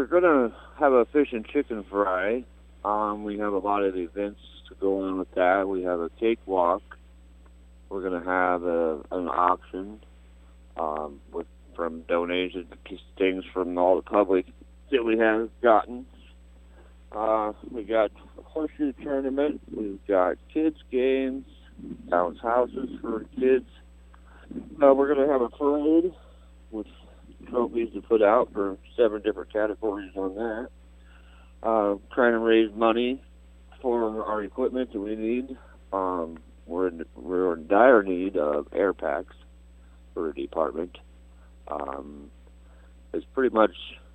we're gonna have a fish and chicken fry. We have a lot of events to go on with that. We have a cakewalk. We're gonna have an auction with from donations, things from all the public that we have gotten. We got a horseshoe tournament. We've got kids games, bounce houses for kids. We're gonna have a parade with trophies to put out for 7 different categories on that. Trying to raise money for our equipment that we need. We're in dire need of air packs for the department. It's pretty much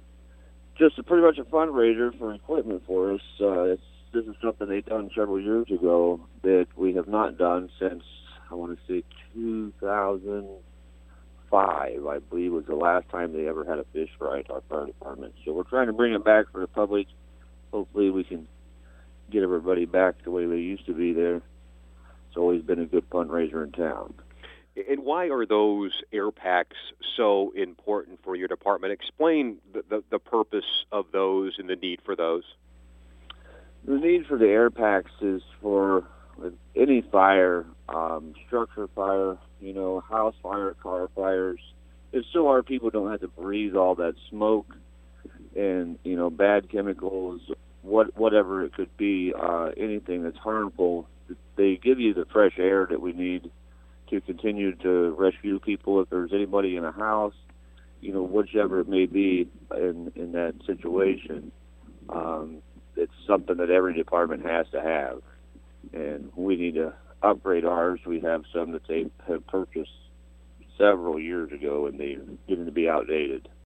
a fundraiser for equipment for us. This is something they've done several years ago that we have not done since, I want to say, 2005, I believe, was the last time they ever had a fish fry at our fire department. So we're trying to bring it back for the public. Hopefully we can get everybody back the way they used to be there. It's always been a good fundraiser in town. And why are those air packs so important for your department? Explain the purpose of those and the need for those. The need for the air packs is for any fire, structure fire, house fire, car fires. It's so our people don't have to breathe all that smoke and, bad chemicals, whatever it could be, anything that's harmful. They give you the fresh air that we need to continue to rescue people if there's anybody in a house, whichever it may be in that situation. It's something that every department has to have, and we need to upgrade ours. We have some that they have purchased several years ago, and they're getting to be outdated.